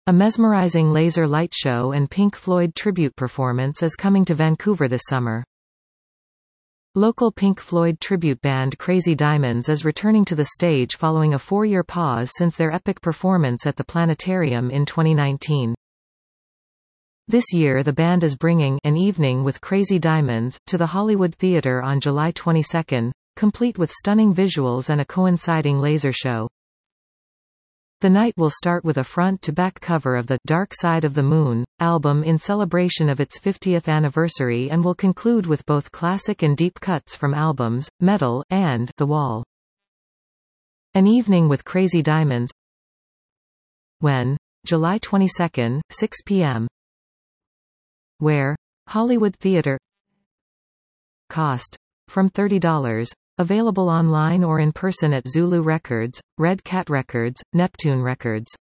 A mesmerizing laser light show and Pink Floyd tribute performance is coming to Vancouver this summer. Local Pink Floyd tribute band Crazy Diamonds is returning to the stage following a 4-year pause since their epic performance at the Planetarium in 2019. This year the band is bringing An Evening with Crazy Diamonds to the Hollywood Theatre on July 22, complete with stunning visuals and a coinciding laser show. The night will start with a front-to-back cover of the Dark Side of the Moon album in celebration of its 50th anniversary and will conclude with both classic and deep cuts from albums, Metal, and The Wall. An Evening with Crazy Diamonds. When? July 22, 6 p.m. Where? Hollywood Theatre. Cost. From $30. Available online or in person at Zulu Records, Red Cat Records, Neptune Records.